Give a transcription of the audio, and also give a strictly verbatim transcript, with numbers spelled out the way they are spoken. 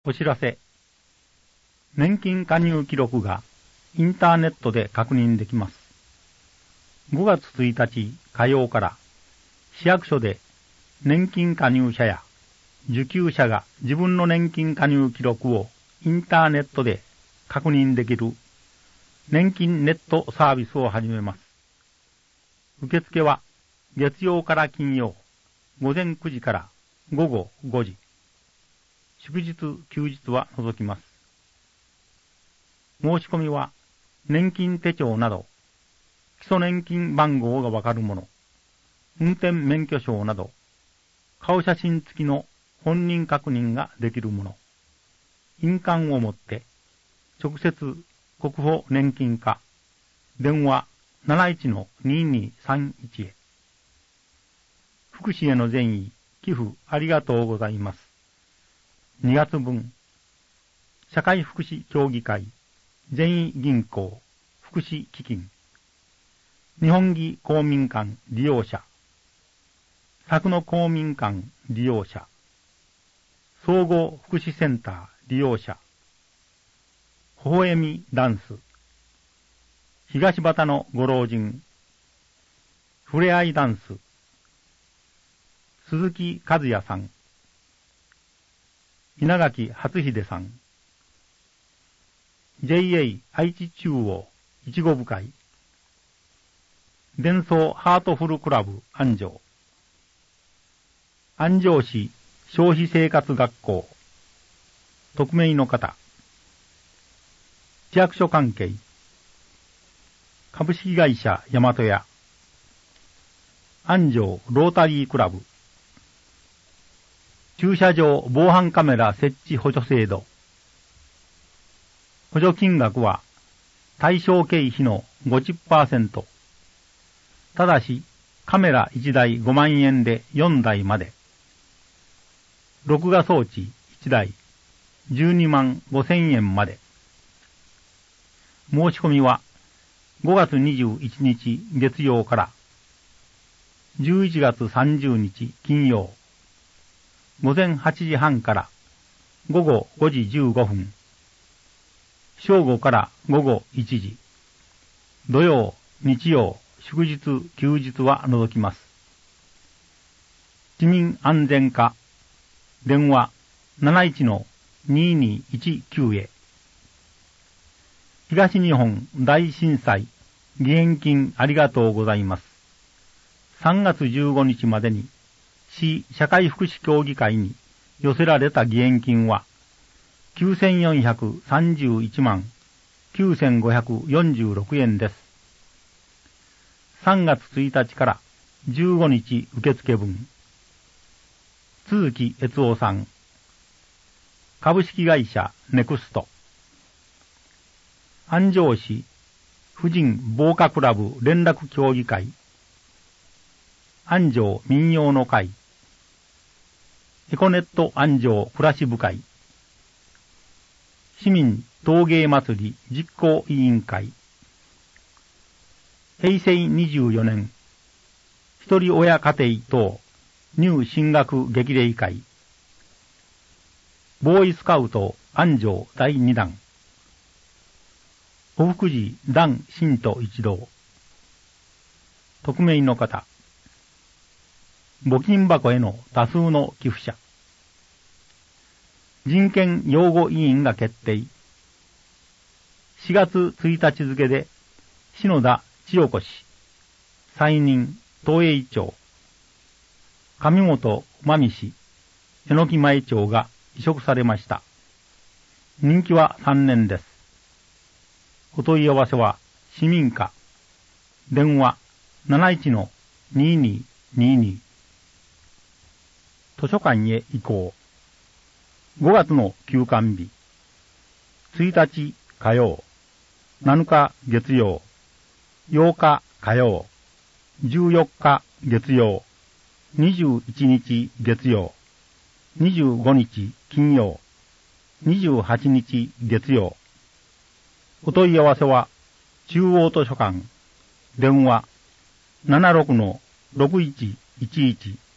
お知らせ。年金加入記録がインターネットで確認できます。ごがつついたち火曜から市役所で年金加入者や受給者が自分の年金加入記録をインターネットで確認できる年金ネットサービスを始めます。受付は月曜から金曜午前くじから午後ごじ。祝日、休日は除きます。申し込みは、年金手帳など、基礎年金番号がわかるもの、運転免許証など、顔写真付きの本人確認ができるもの、印鑑を持って、直接国保年金課、電話 なないちのににさんいち へ。福祉への善意、寄付ありがとうございます。にがつぶん、社会福祉協議会、善意銀行、福祉基金、日本義公民館利用者、佐久野公民館利用者、総合福祉センター利用者、微笑みダンス、東畑のご老人、ふれあいダンス、鈴木和也さん、稲垣初秀さん、ジェイエー 愛知中央いちご部会、伝送ハートフルクラブ安城、安城市消費生活学校、匿名の方、市役所関係、株式会社大和屋、安城ロータリークラブ、駐車場防犯カメラ設置補助制度。補助金額は対象経費の ごじゅっパーセント。ただし、カメラいちだいごまんえんでよんだいまで。録画装置いちだいじゅうにまんごせんえんまで。申し込みはごがつにじゅういちにち月曜からじゅういちがつさんじゅうにち金曜。午前はちじはんから午後ごじじゅうごふん、正午から午後いちじ、土曜、日曜、祝日、休日は除きます。市民安全課、電話 なないちのににいちきゅう へ。東日本大震災義援金ありがとうございます。さんがつじゅうごにちまでに市社会福祉協議会に寄せられた義援金はきゅうせんよんひゃくさんじゅういちまんきゅうせんごひゃくよんじゅうろくえんです。さんがつついたちからじゅうごにち受付分。都築悦夫さん、株式会社ネクスト、安城市婦人防火クラブ連絡協議会、安城民謡の会、エコネット安城暮らし部会、市民陶芸祭り実行委員会、へいせいにじゅうよねん一人親家庭等入進学激励会、ボーイスカウト安城だいにだん、お福寺団信徒一同、匿名の方、募金箱への多数の寄付者、人権擁護委員が決定。しがつついたち付で、篠田千代子氏、再任東栄町、上本真美氏、榎木前町が移植されました。任期はさんねんです。お問い合わせは市民課、電話 なないちのにににに。図書館へ移行。ごがつの休館日。ついたち火曜、なのか月曜、ようか火曜、じゅうよっか月曜、にじゅういちにち月曜、にじゅうごにち金曜、にじゅうはちにち月曜。お問い合わせは中央図書館、電話 ななろくのろくいちいちいち